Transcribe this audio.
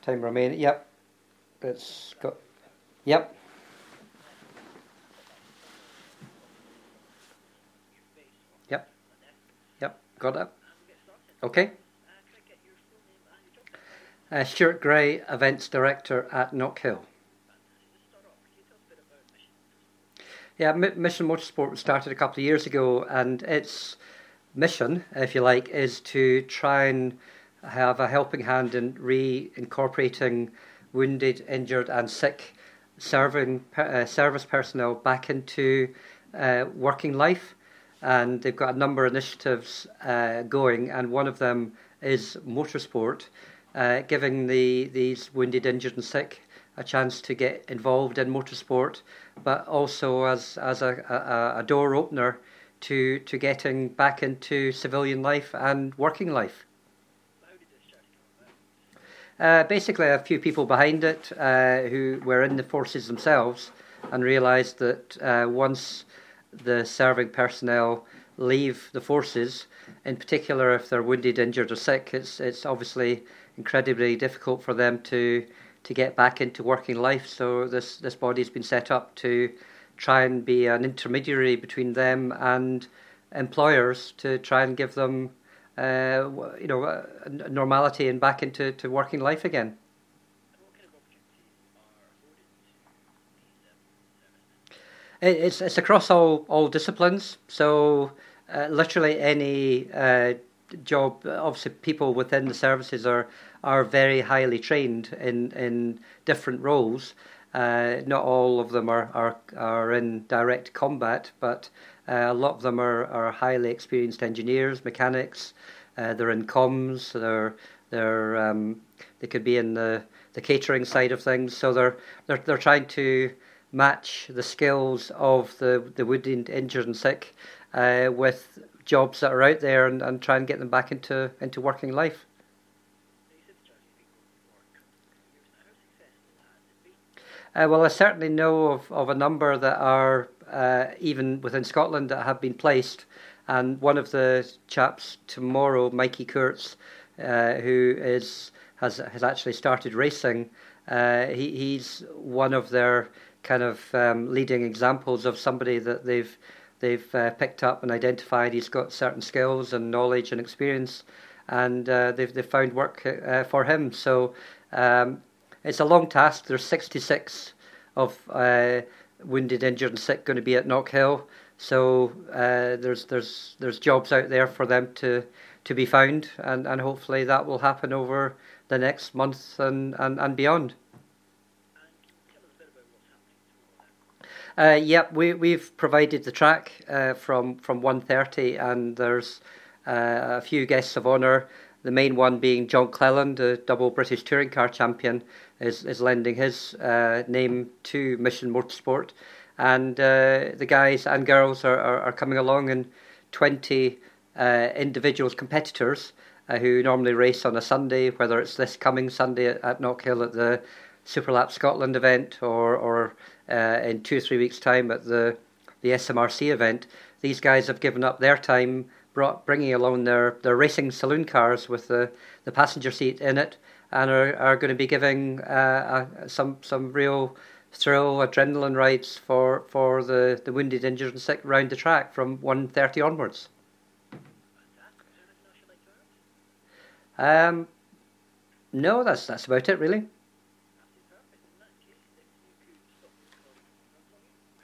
time remaining. Yep, it's got. Yep. Yep. Yep. Got it. Okay. Stuart Gray, Events Director at Knockhill. Yeah, Mission Motorsport started a couple of years ago, and its mission, if you like, is to try and have a helping hand in reincorporating wounded, injured, and sick service personnel back into working life. And they've got a number of initiatives going, and one of them is motorsport, giving these wounded, injured, and sick a chance to get involved in motorsport, but also as a door opener to getting back into civilian life and working life. Basically, a few people behind it who were in the forces themselves and realised that once the serving personnel leave the forces, in particular if they're wounded, injured, or sick, it's obviously incredibly difficult for them to get back into working life. So this body's been set up to try and be an intermediary between them and employers to try and give them normality and back into working life again. It's across all disciplines. So literally any job. Obviously, people within the services are very highly trained in different roles. Not all of them are in direct combat, but a lot of them are highly experienced engineers, mechanics. They're in comms. They could be in the catering side of things. So they're trying to match the skills of the wounded, injured, and sick with jobs that are out there and try and get them back into working life. Well, I certainly know of a number that are even within Scotland that have been placed, and one of the chaps tomorrow, Mikey Kurtz, who has actually started racing. He's one of their kind of leading examples of somebody that they've picked up and identified. He's got certain skills and knowledge and experience, and they've found work for him. So it's a long task. There's 66 of wounded, injured, and sick going to be at Knockhill. So there's jobs out there for them to be found, and hopefully that will happen over the next month and beyond. We've provided the track from 1:30, and there's a few guests of honour. The main one being John Cleland, the double British touring car champion, is lending his name to Mission Motorsport, and the guys and girls are coming along, and 20 individuals, competitors who normally race on a Sunday, whether it's this coming Sunday at Knockhill at the Superlap Scotland event or in 2 or 3 weeks' time at the SMRC event. These guys have given up their time bringing along their racing saloon cars with the passenger seat in it, and are going to be giving some real thrill, adrenaline rides for the wounded, injured, and sick round the track from 1:30 onwards. No, that's about it really.